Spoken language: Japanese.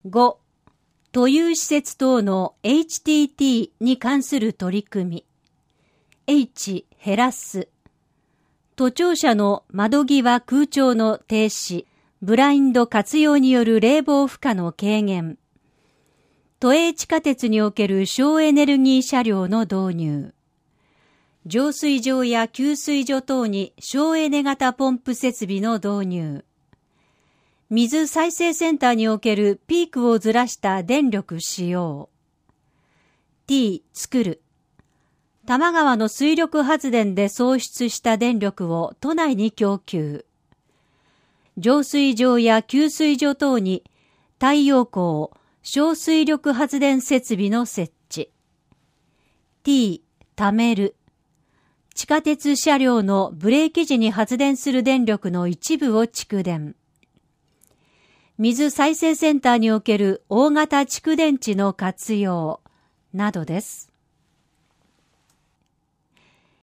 5、都有施設等の HTT に関する取り組み。H、減らす。都庁舎の窓際空調の停止、ブラインド活用による冷房負荷の軽減。都営地下鉄における省エネルギー車両の導入。浄水場や給水所等に省エネ型ポンプ設備の導入。水再生センターにおけるピークをずらした電力使用。T、作る。多摩川の水力発電で創出した電力を都内に供給。浄水場や給水所等に太陽光、小水力発電設備の設置。T、貯める。地下鉄車両のブレーキ時に発電する電力の一部を蓄電。水再生センターにおける大型蓄電池の活用などです。